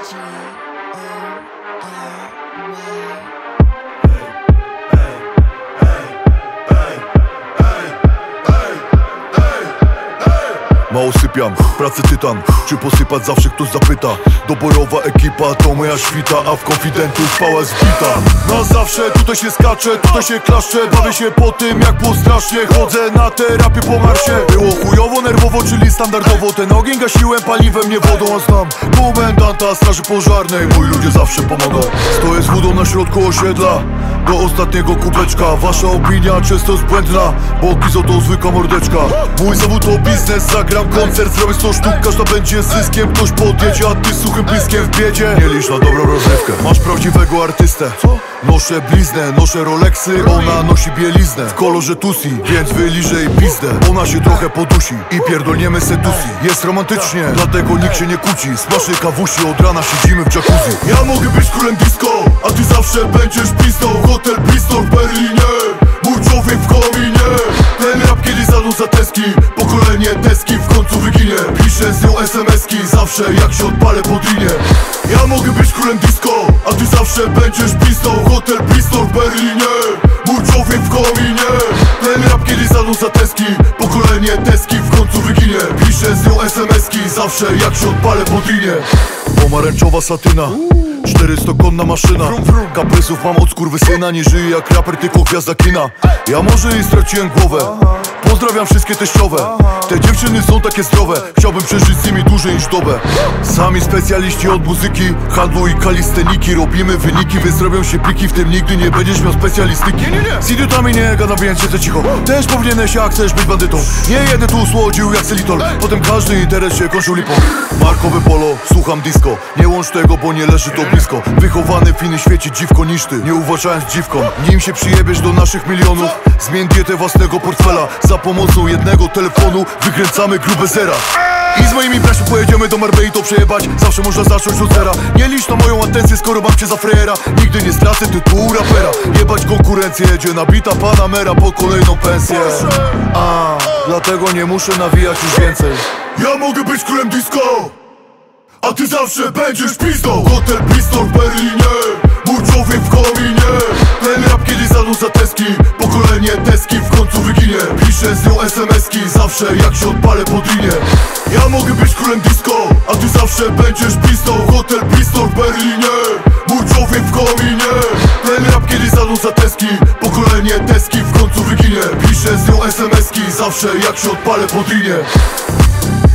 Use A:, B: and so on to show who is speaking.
A: Mało sypiam, pracy tytan. Czy posypać zawsze ktoś zapyta. Doborowa ekipa to moja świta, a w konfidentów pała zbita. Na zawsze tutaj się skacze, tutaj się klaszcze. Bawię się po tym jak było strasznie. Chodzę na terapię po marsie. Było chujowo, nerwowo, czyli standardowo. Ten ogień gasiłem paliwem, nie wodą. A znam komendanta straży pożarnej. Moi ludzie zawsze pomogą. Stoję z wódą na środku osiedla. Do ostatniego kubeczka. Wasza opinia często jest błędna, bo Kizo to zwykła mordeczka. Mój zawód to biznes, zagram koncert, zrobię 100 sztuk, każda będzie zyskiem. Ktoś podjedzie, a ty suchym bliskiem w biedzie. Nie licz na dobrą rozrywkę. Masz prawdziwego artystę. Noszę bliznę, noszę Rolexy, ona nosi bieliznę w kolorze tusi, więc wyliżę jej pizdę. Ona się trochę podusi i pierdolniemy sedusi. Jest romantycznie, dlatego nikt się nie kłóci. Smaszy kawusi, od rana siedzimy w jacuzzi. Ja mogę być królem disco, a ty zawsze będziesz pistą. Hotel Bristol w Berlinie, mój człowiek w kominie. Ten rap kiedyś zanudza teski, pokolenie deski w końcu wyginie. Piszę z nią SMS-ki zawsze jak się odpalę po drinie. Ja mogę być królem disco, a ty zawsze będziesz pistą. Hotel Bristol w Berlinie, mój człowiek w kominie. Ten rap kiedyś zanudza teski, pokolenie deski w końcu wyginie. Piszę z nią SMS-ki zawsze jak się odpalę po drinie. Pomarańczowa satyna, 400-konna maszyna. Kaprysów mam od skurwysyna. Nie żyję jak raper, tylko gwiazda kina. Ja może i straciłem głowę. Pozdrawiam wszystkie teściowe. Te dziewczyny są takie zdrowe. Chciałbym przeżyć z nimi dłużej niż dobę. Sami specjaliści od muzyki, handlu i kalisteniki. Robimy wyniki, więc zrobią się pliki. W tym nigdy nie będziesz miał specjalistyki. Z idiotami nie gadam, więc siedzę cicho. Też powinieneś, jak chcesz być bandytą. Nie jeden tu słodził jak Selitol. Potem każdy interes się kończył lipą. Markowe polo, słucham disco. Nie łącz tego, bo nie leży to blisko. Wychowany w innym świecie dziwko niż ty, nie uważając dziwką. Nim się przyjebiesz do naszych milionów, zmień dietę własnego portfela. Za pomocą jednego telefonu wykręcamy grube zera. I z moimi braćmi pojedziemy do Marbei to przejebać. Zawsze można zacząć od zera. Nie licz na moją atencję, skoro mam cię za frejera. Nigdy nie stracę tytułu rapera. Jebać konkurencję, jedzie nabita Panamera po kolejną pensję. Dlatego nie muszę nawijać już więcej. Ja mogę być królem disco, a ty zawsze będziesz pizdą. Hotel Bristol w Berlinie, mój człowiek w kominie. Ten rap kiedyś zanudza teski, pokolenie deski w końcu wyginie. Piszę z nią SMS-ki zawsze jak się odpalę po drinie. Ja mogę być królem disco, a ty zawsze będziesz pizdą. Hotel Bristol w Berlinie, mój człowiek w kominie. Ten rap kiedyś zanudza teski, pokolenie deski w końcu wyginie. Piszę z nią SMS-ki zawsze jak się odpalę po drinie.